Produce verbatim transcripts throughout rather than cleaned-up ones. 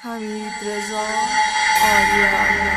حمید رضا آریا.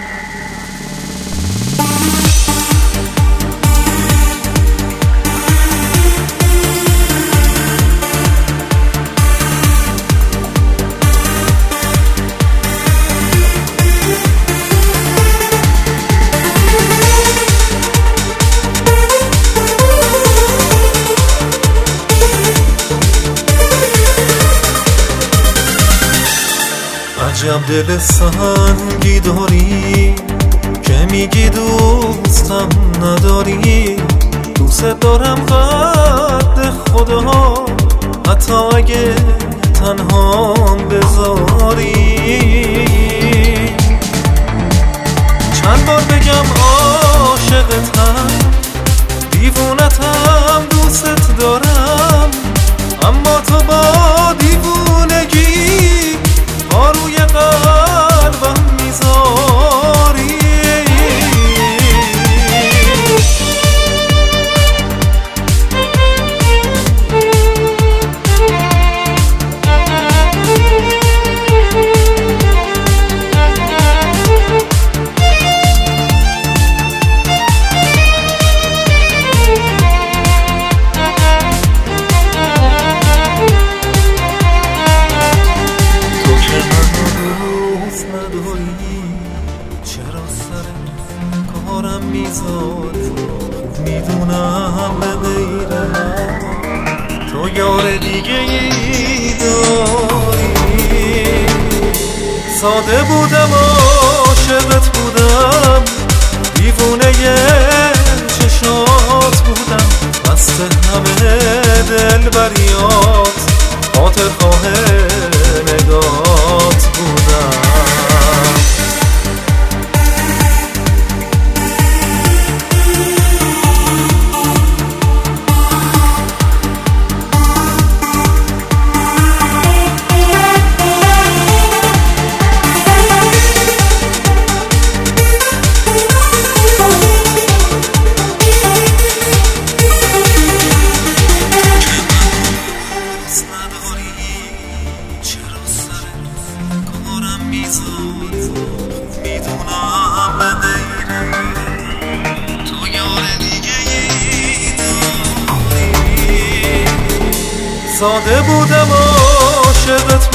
عجب دل سنگی داری که میگی دوستم نداری. دوست دارم قد خدا حتی اگه تنهام بذاری. چند بار بگم عاشقتم، دیوونتم، دوست دارم، اما تو با دیوونگی پا روی قلبم میذاری. چرا سر کارم میذاری؟ میدونم به غیر من تو یار دیگه ای داری. ساده بودم، عاشقت بودم، دیوونه چشات بودم، مست همه دلبریات، خاطر خواه نگات بودم. میدونم به غیر تو یار دیگه ای داری. ساده بودم، عاشقت